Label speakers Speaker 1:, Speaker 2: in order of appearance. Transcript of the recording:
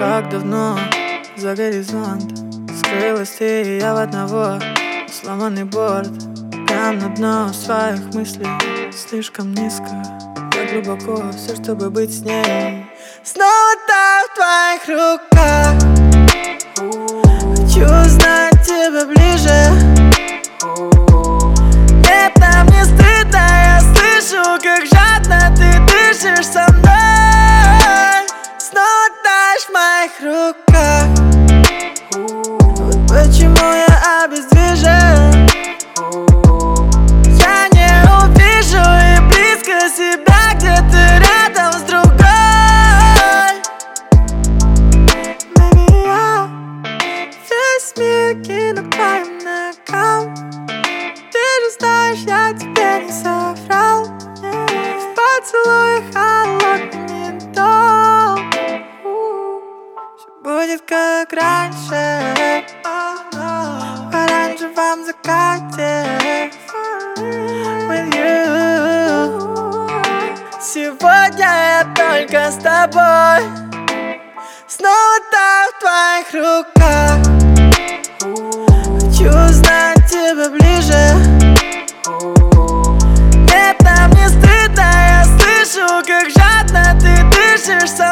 Speaker 1: Как давно за горизонт скрылась ты и я в одного. Сломанный борт, прям на дно своих мыслей. Слишком низко, так глубоко, все, чтобы быть с ней. Снова так в твоих руках. Хочу знать тебя ближе. Нет, нам не стыдно, я слышу, как жадно ты дышишь со мной. Снова таешь в моих руках. Вот почему я обездвижен. Я не увижу и близко себя, где ты рядом с другой. Baby, я весь мир кину к твоим ногам. Ты же знаешь, я тебе не соврал. В поцелуе холодный ментол. Все будет как раньше, в оранжевом закате. With you. Сегодня я только с тобой. Снова так в твоих руках. Хочу знать тебя ближе. Нет, нам не стыдно, я слышу, как жадно ты дышишь со